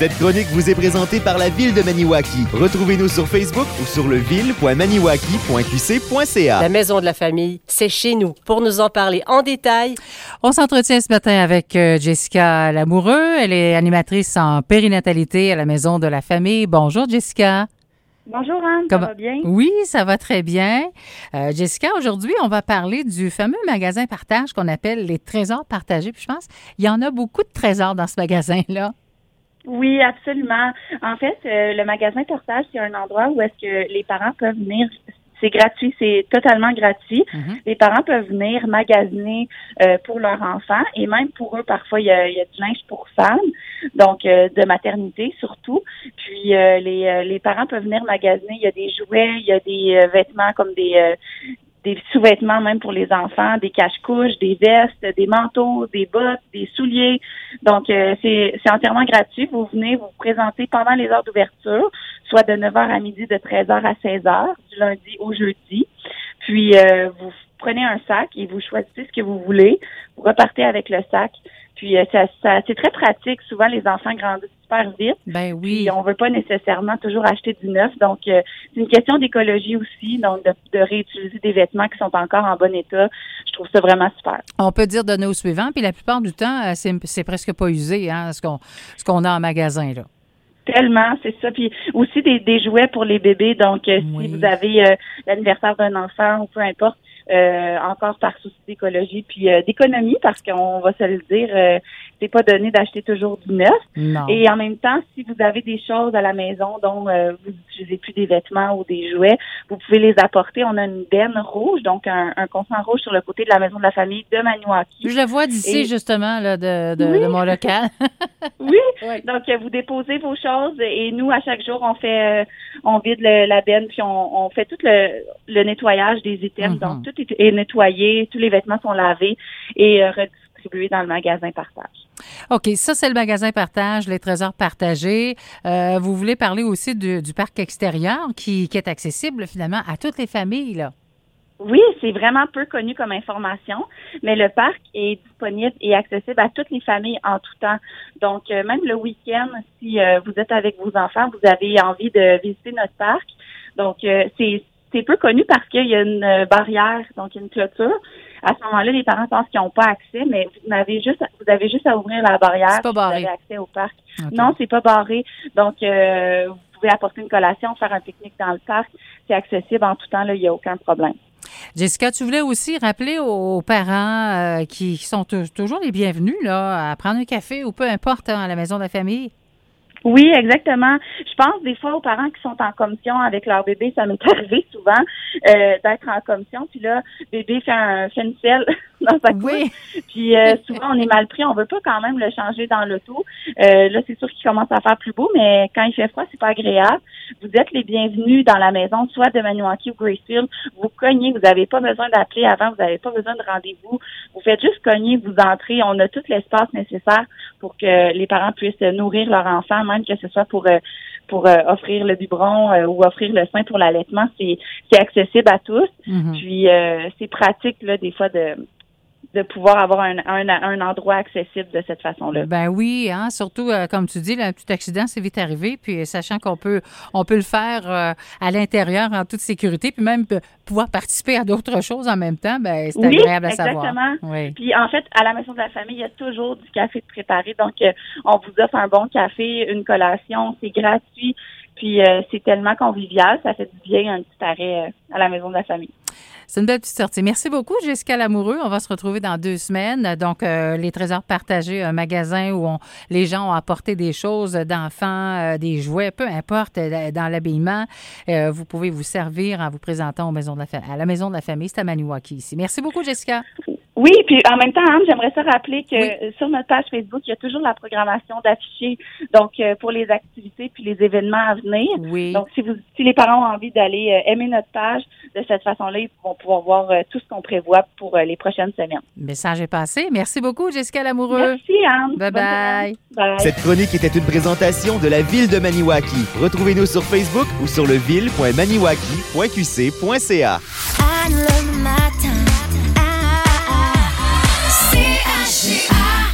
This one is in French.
Cette chronique vous est présentée par la Ville de Maniwaki. Retrouvez-nous sur Facebook ou sur leville.maniwaki.qc.ca. La Maison de la Famille, c'est chez nous. Pour nous en parler en détail, on s'entretient ce matin avec Jessica Lamoureux. Elle est animatrice en périnatalité à la Maison de la Famille. Bonjour, Jessica. Bonjour Anne, ça va bien? Oui, ça va très bien. Jessica, aujourd'hui, on va parler du fameux magasin partage qu'on appelle les trésors partagés. Puis je pense qu'il y en a beaucoup de trésors dans ce magasin-là. Oui, absolument. En fait, le magasin partage, c'est un endroit où est-ce que les parents peuvent venir. C'est gratuit, c'est totalement gratuit. Mm-hmm. Les parents peuvent venir magasiner pour leurs enfants et même pour eux, parfois, il y a du linge pour femmes, donc de maternité surtout. Puis les parents peuvent venir magasiner. Il y a des jouets, il y a des vêtements comme des sous-vêtements même pour les enfants, des cache-couches, des vestes, des manteaux, des bottes, des souliers. Donc, c'est entièrement gratuit. Vous venez vous présenter pendant les heures d'ouverture, soit de 9h à midi, de 13h à 16h, du lundi au jeudi. Puis, vous prenez un sac et vous choisissez ce que vous voulez. Vous repartez avec le sac. Puis, ça c'est très pratique. Souvent, les enfants grandissent super vite. Ben oui. Puis, on veut pas nécessairement toujours acheter du neuf. Donc, c'est une question d'écologie aussi. Donc, de réutiliser des vêtements qui sont encore en bon état. Je trouve ça vraiment super. On peut dire donner au suivant. Puis, la plupart du temps, c'est presque pas usé, hein, ce qu'on a en magasin, là. Tellement, c'est ça. Puis aussi des jouets pour les bébés. Donc, si vous avez l'anniversaire d'un enfant ou peu importe, encore par souci d'écologie puis d'économie, parce qu'on va se le dire, c'est pas donné d'acheter toujours du neuf. Non. Et en même temps, si vous avez des choses à la maison dont vous n'utilisez plus des vêtements ou des jouets, vous pouvez les apporter. On a une benne rouge, donc un contenant rouge sur le côté de la Maison de la Famille de Maniwaki. Je le vois d'ici, justement, là, de mon local. Oui. Donc, vous déposez vos choses et nous, à chaque jour, on vide la benne puis on fait tout le nettoyage des items. Mm-hmm. Donc, tout est nettoyé, tous les vêtements sont lavés et redistribués dans le magasin partage. OK, ça, c'est le magasin partage, les trésors partagés. Vous voulez parler aussi du parc extérieur qui est accessible, finalement, à toutes les familles, là. Oui, c'est vraiment peu connu comme information, mais le parc est disponible et accessible à toutes les familles en tout temps. Donc, même le week-end, si vous êtes avec vos enfants, vous avez envie de visiter notre parc. Donc, c'est peu connu parce qu'il y a une barrière, donc une clôture. À ce moment-là, les parents pensent qu'ils n'ont pas accès, mais vous avez juste à ouvrir la barrière. C'est pas barré. Vous avez accès au parc. Okay. Non, c'est pas barré. Donc, vous pouvez apporter une collation, faire un pique-nique dans le parc. C'est accessible en tout temps, là, il n'y a aucun problème. Jessica, tu voulais aussi rappeler aux parents qui sont toujours les bienvenus là, à prendre un café ou peu importe à la Maison de la Famille? Oui, exactement. Je pense des fois aux parents qui sont en commission avec leur bébé, ça m'est arrivé souvent d'être en commission, puis là, bébé fait une selle dans sa couche. Oui. Puis souvent, on est mal pris, on veut pas quand même le changer dans l'auto. Là, c'est sûr qu'il commence à faire plus beau, mais quand il fait froid, c'est pas agréable. Vous êtes les bienvenus dans la maison, soit de Maniwaki ou Gracefield. Vous cognez, vous n'avez pas besoin d'appeler avant, vous n'avez pas besoin de rendez-vous. Vous faites juste cogner, vous entrez. On a tout l'espace nécessaire pour que les parents puissent nourrir leur enfant, même que ce soit pour offrir le biberon ou offrir le sein pour l'allaitement. C'est accessible à tous. Mm-hmm. Puis c'est pratique là des fois de pouvoir avoir un endroit accessible de cette façon-là. Ben oui, hein, surtout, comme tu dis, là, un petit accident, c'est vite arrivé, puis sachant qu'on peut le faire à l'intérieur en toute sécurité, puis même pouvoir participer à d'autres choses en même temps, ben c'est agréable à savoir. Exactement. Oui. Puis en fait, à la Maison de la Famille, il y a toujours du café de préparé, donc on vous offre un bon café, une collation, c'est gratuit, puis c'est tellement convivial, ça fait du bien un petit arrêt à la Maison de la Famille. C'est une belle petite sortie. Merci beaucoup, Jessica Lamoureux. On va se retrouver dans 2 semaines. Donc, les trésors partagés, un magasin où les gens ont apporté des choses d'enfants, des jouets, peu importe, dans l'habillement. Vous pouvez vous servir en vous présentant à la Maison de la Famille. C'est à Maniwaki ici. Merci beaucoup, Jessica. Oui, puis en même temps, Anne, j'aimerais ça rappeler que sur notre page Facebook, il y a toujours la programmation d'afficher, donc pour les activités puis les événements à venir. Oui. Donc, si les parents ont envie d'aller aimer notre page, de cette façon-là, ils vont pouvoir voir tout ce qu'on prévoit pour les prochaines semaines. Le message est passé. Merci beaucoup, Jessica Lamoureux. Merci, Anne. Bye-bye. Bye. Cette chronique était une présentation de la Ville de Maniwaki. Retrouvez-nous sur Facebook ou sur leville.maniwaki.qc.ca.